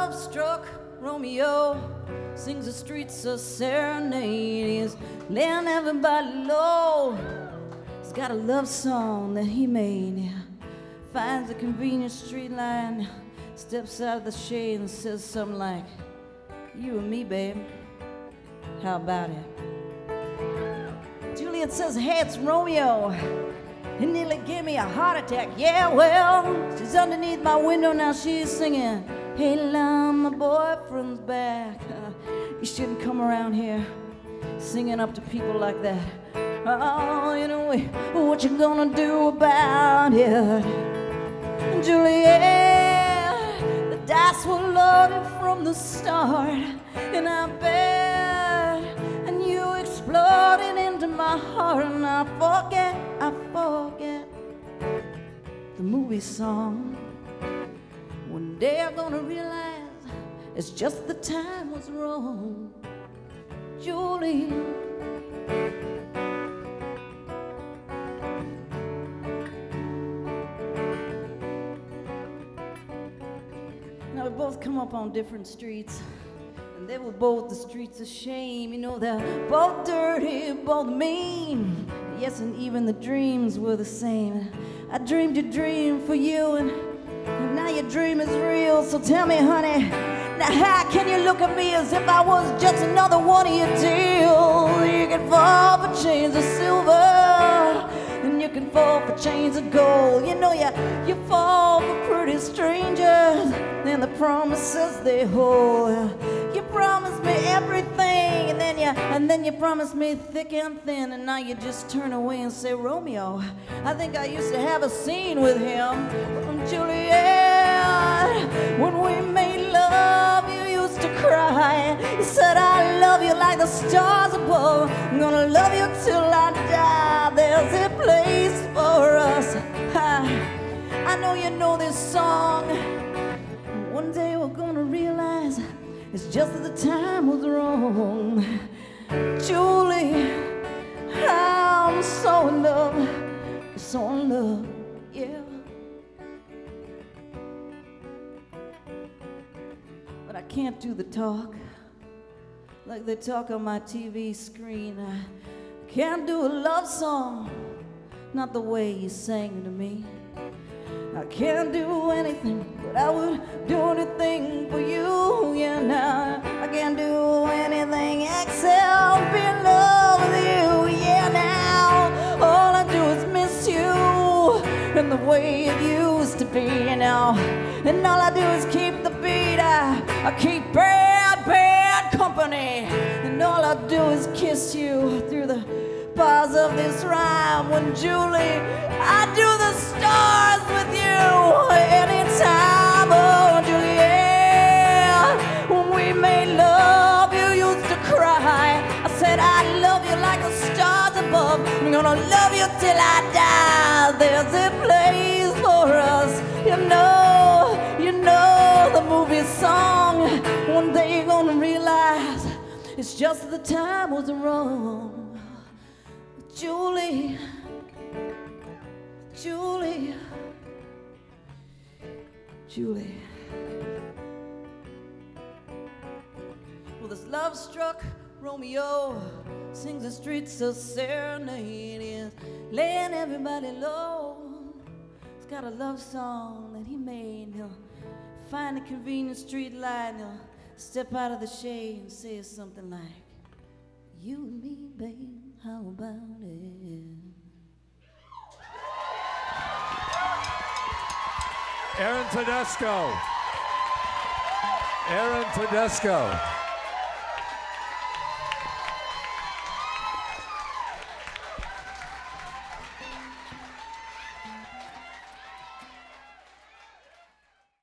love-struck Romeo sings the streets a serenade. He's laying everybody low. He's got a love song that he made. Yeah. Finds a convenient street line, steps out of the shade and says something like, "You and me, babe, how about it?" Juliet says, "Hey, it's Romeo. He nearly gave me a heart attack." Yeah, well, she's underneath my window now, she's singing, "Hey, love, my boyfriend's back. You shouldn't come around here singing up to people like that. Oh, anyway, what you gonna do about it?" Juliet, the dice were loaded from the start, and I bet, and you exploded into my heart, and I forget the movie song. One day I'm gonna realize it's just the time was wrong. Julie, now we both come up on different streets, and they were both the streets of shame. You know, they're both dirty, both mean. Yes, and even the dreams were the same. I dreamed a dream for you, and now your dream is real. So tell me, honey, now how can you look at me as if I was just another one of your deals? You can fall for chains of silver, and you can fall for chains of gold. You know, you fall for pretty strangers and the promises they hold. You promised me everything, and then you promised me thick and thin, and now you just turn away and say, "Romeo, I think I used to have a scene with him." Juliet, when we made love, you used to cry. You said, "I love you like the stars above. I'm gonna love you till I die. There's a place for us." I know you know this song. One day we're gonna realize it's just that the time was wrong. Julie, I'm so in love, yeah. But I can't do the talk like they talk on my TV screen. I can't do a love song, not the way you sang to me. I can't do anything, but I would do anything for you. Yeah, now I can't do anything except be in love with you. Yeah, now all I do is miss you and the way it used to be, you know. And all I do is keep the beat. I keep bad company, and all I do is kiss you through the bars of this rhyme. When Julie, I do the stars with you anytime. Oh, Juliet, when we made love, you used to cry. I said, "I love you like the stars above. I'm gonna love you till I die. There's a place for us." You know the movie song. One day you're gonna realize it's just that the time was wrong. Julie, well, this love-struck Romeo sings the streets a serenade. He's laying everybody low. He's got a love song that he made. He'll find a convenient street light, and he'll step out of the shade and say something like, "You and me, babe, how about it?" Aaron Tedesco.